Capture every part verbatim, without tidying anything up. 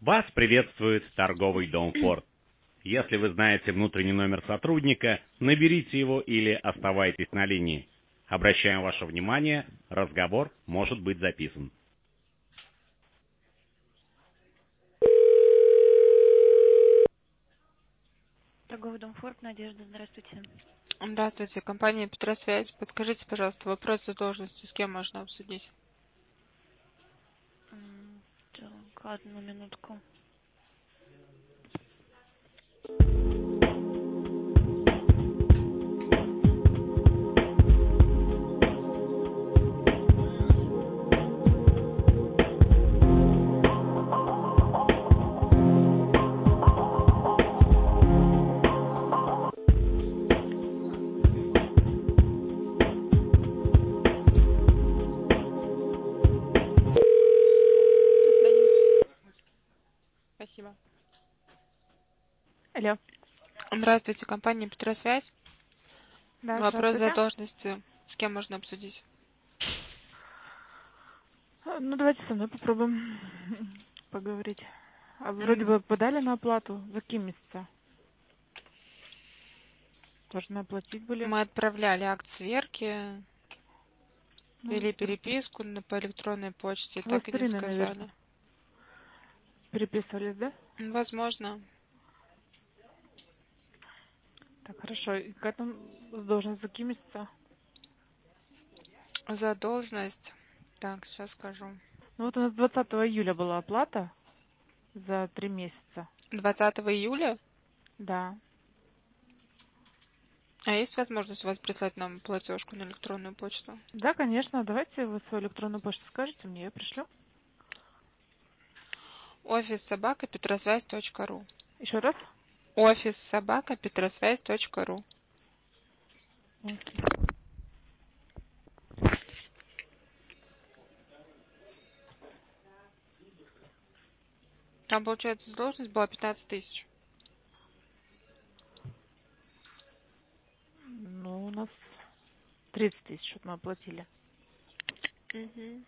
Вас приветствует торговый дом Форд. Если вы знаете внутренний номер сотрудника, наберите его или оставайтесь на линии. Обращаем ваше внимание, разговор может быть записан. Торговый дом Форд, Надежда, здравствуйте. Здравствуйте, компания Петросвязь. Подскажите, пожалуйста, вопрос о должности, с кем можно обсудить? М, Так, одну минутку. До свидания. Спасибо. Алло. Здравствуйте, компания Петросвязь. Да, Вопрос за здравствуйте. должности, с кем можно обсудить? А, Ну, давайте со мной попробуем поговорить. А вы вроде М, бы подали на оплату. За какие месяца? Должны оплатить были. Мы отправляли акт сверки, Ну, вели с переписку на- по электронной почте, с вас так и с не Ириной, наверное, сказали. переписывались, да? М, Возможно. Так, хорошо. И какая там должность за какие месяца? За должность. Так, сейчас скажу. Ну, вот у нас двадцатого июля была оплата за три месяца. двадцатого июля? Да. А есть возможность у вас прислать нам платежку на электронную почту? Да, конечно. Давайте вы свою электронную почту скажете мне, я пришлю. Офис собака петросвязь точка ру. Еще раз. Офис собака петросвязь точка ру. Офис. Там, получается, должность была пятнадцать тысяч. Ну, у нас тридцать тысяч вот мы оплатили. Угу.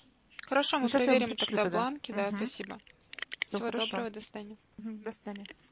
Хорошо, Ну, мы сейчас я вам проверим пришлю тогда тогда. бланки, да, Угу. спасибо. Все Всего хорошо. доброго, до свидания. Мгм, до свидания.